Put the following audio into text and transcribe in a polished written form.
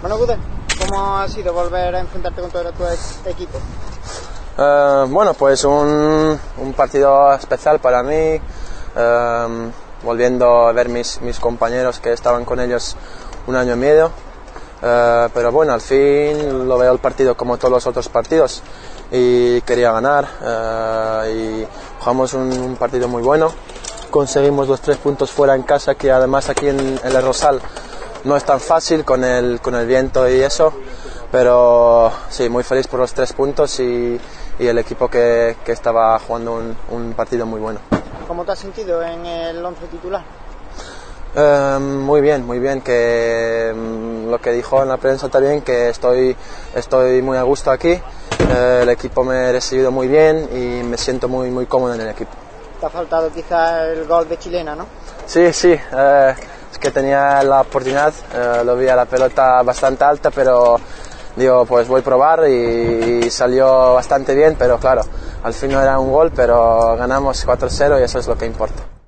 Bueno, Gude, ¿cómo ha sido volver a enfrentarte con todo tu equipo? Bueno, pues un partido especial para mí, volviendo a ver mis compañeros que estaban con ellos un año y medio, pero bueno, al fin lo veo el partido como todos los otros partidos y quería ganar y jugamos un partido muy bueno, conseguimos los 3 puntos fuera en casa, que además aquí en el Rosal no es tan fácil con el viento y eso, pero sí, muy feliz por los 3 puntos y el equipo que estaba jugando un partido muy bueno. ¿Cómo te has sentido en el 11 titular? Muy bien, que lo que dijo en la prensa también, que estoy muy a gusto aquí, el equipo me ha recibido muy bien y me siento muy cómodo en el equipo. Te ha faltado quizá el gol de chilena, ¿no? Sí, es que tenía la oportunidad, lo vi a la pelota bastante alta, pero digo, pues voy a probar y salió bastante bien, pero claro, al fin no era un gol, pero ganamos 4-0 y eso es lo que importa.